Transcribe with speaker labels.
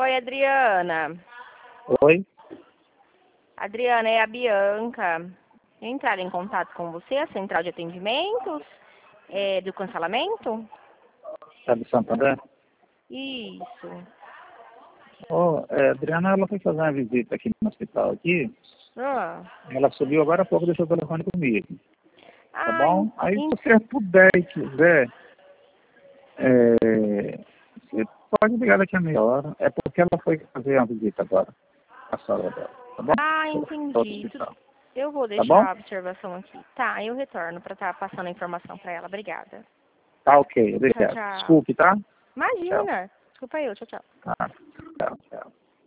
Speaker 1: Oi, Adriana.
Speaker 2: Oi?
Speaker 1: Adriana, é a Bianca. Entrar em contato com você, a central de atendimentos do cancelamento?
Speaker 2: Tá de Santander?
Speaker 1: Isso.
Speaker 2: Adriana, ela foi fazer uma visita aqui no hospital aqui.
Speaker 1: Ah,
Speaker 2: Ela subiu agora há pouco, deixou o telefone comigo. Tá bom? Aí, se
Speaker 1: en-
Speaker 2: você puder e quiser, você pode ligar daqui a meia hora. É porque ela foi fazer uma visita agora, a sala dela. Tá bom? Para outro
Speaker 1: entendi.
Speaker 2: hospital.
Speaker 1: Eu vou
Speaker 2: Tá bom?
Speaker 1: deixar a observação aqui. Tá, eu retorno para estar passando a informação para ela. Obrigada.
Speaker 2: Tá ok,
Speaker 1: Tchau,
Speaker 2: obrigado.
Speaker 1: tchau.
Speaker 2: Desculpe, tá? Tchau.
Speaker 1: Imagina. Desculpa eu. Tchau, tchau.
Speaker 2: Tá. Tchau, tchau.